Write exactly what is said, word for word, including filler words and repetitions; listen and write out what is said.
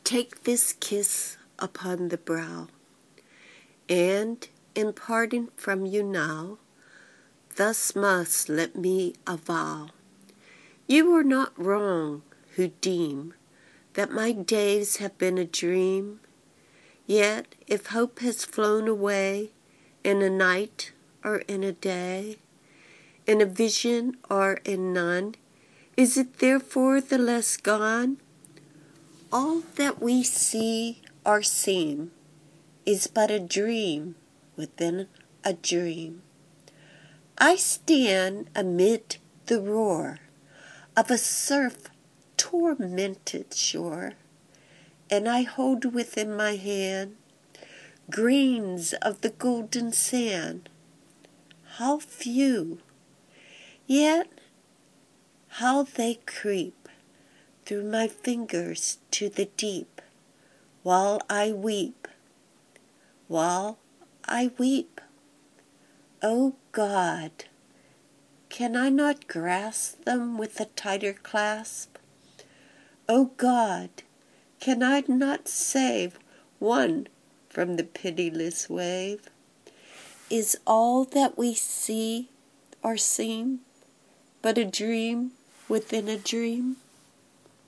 take this kiss upon the brow, and, in parting from you now, thus must let me avow. You are not wrong who deem that my days have been a dream. Yet, if hope has flown away in a night or in a day, in a vision or in none, is it therefore the less gone? All that we see or seem is but a dream within a dream. I stand amid the roar of a surf-tormented shore, and I hold within my hand grains of the golden sand. How few, yet how they creep through my fingers to the deep, while I weep, while I weep. O God, can I not grasp them with a tighter clasp? O God, can I not save one from the pitiless wave? Is all that we see or seem but a dream within a dream?